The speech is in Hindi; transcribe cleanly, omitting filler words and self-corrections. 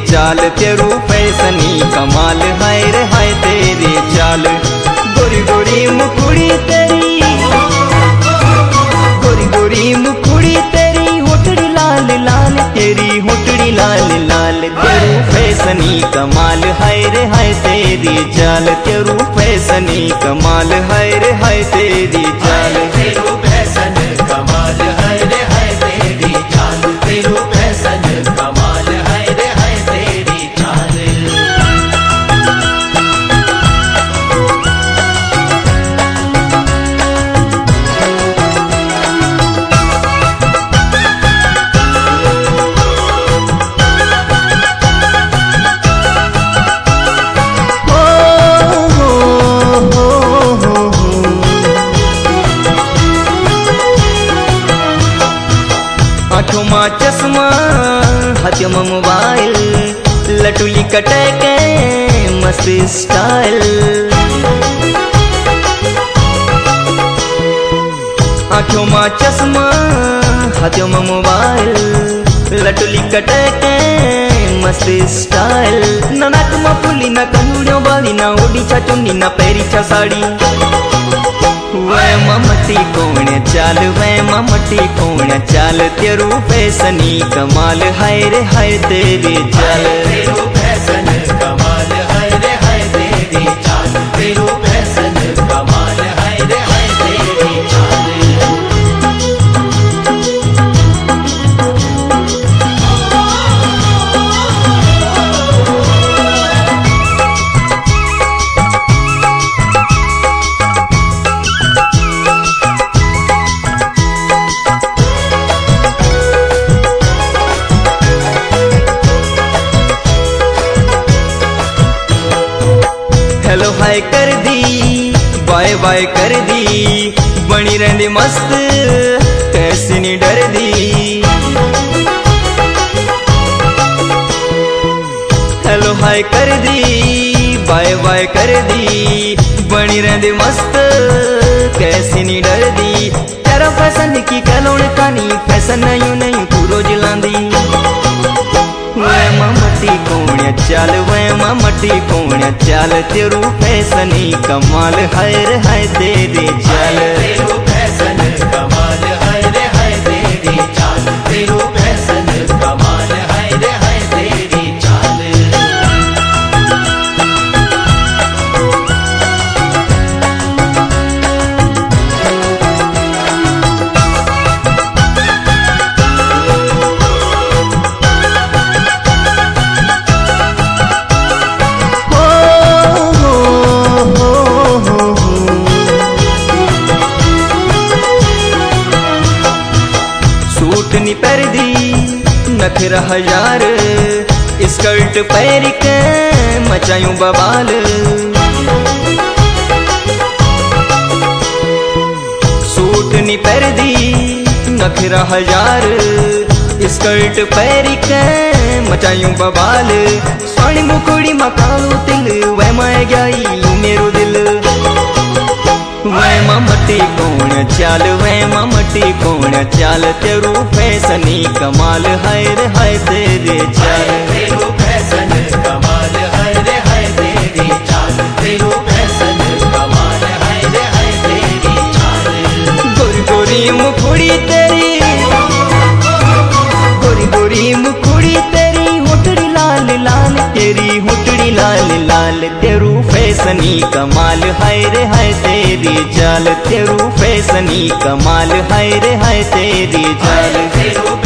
चाल, तेरू फैसनी कमाल हाय रे हाय तेरी चाल। गोरी गोरी मुकुड़ी तेरी, गोरी गोरी मुकुड़ी तेरी, होठड़ी लाल लाल तेरी, होठड़ी लाल लाल। तेरू फैसनी कमाल हाय रे हाय तेरी चाल, तेरू फैसनी कमाल हाय रे हाय तेरी चाल। तेरू फैसन कमाल हाय रे हाय तेरी चाल, तेरू फैसन कमाल हाय रे हाय तेरी चाल। आँखों में चश्मा हाथों में मोबाइल, लटुली कटे के मस्त स्टाइल। आँखों में चश्मा हाथों में मोबाइल, लटुली कटे के मस्त स्टाइल। ना नाक में फुली ना कंगड़ियों वाली, ना ओढ़ी छा चुन्नी ना पैरी छा साड़ी। वै ममटी कोण चाल, वै ममटी कोण चाल, तेरू फैसनी कमाल हाय रे हाय तेरी चाल। तेरू फैसन कमाल हाय रे हाय तेरी चाल, तेरू फैसन कमाल हाय रे हाय तेरी चाल। हेलो हाय कर दी, बाय बाय कर दी, बनी रहंदी मस्त कैसी नी डर दी। हेलो हाय कर दी, बाय बाय कर दी, बनी रहंदी मस्त कैसी नी डर दी। तेरा फैशन की कलोण कानी, फैशन यूं नहीं तू रोज लांदी। वै ममटी कोण चाल, वै ममटी कोण चाल, तेरू फैसनी कमाल हाय रे हाय तेरी चाल। तेरू फैसन कमाल हाय रे हाय तेरी चाल, तेरू फैसन कमाल हाय रे हाय तेरी चाल। सूट नी पैर दी नखरा हजार, स्कर्ट पैर के मचायूं बवाल। सूट नी पैर दी नखरा हजार, स्कर्ट पैर के मचायूं बवाल। सोनी मुकुड़ी में कालो तिल, वै मैं गई मेरो दिल। वै ममटी कोण चाल, वै ममटी कोण चाल, तेरू फैसनी कमाल हाय रे हाय तेरी चाल। तेरू फैसन कमाल हाय रे हाय तेरी चाल, तेरू फैसन कमाल हाय रे हाय तेरी चाल। गोरी गोरी मुकुड़ी तेरी, गोरी गोरी मुकुड़ी तेरी, होठड़ी लाल लाल तेरी, होठड़ी लाल लाल। तेरू फैसनी कमाल हाय रे हाय तेरी चाल, तेरू फैसनी कमाल हाय रे हाय तेरी चाल। तेरू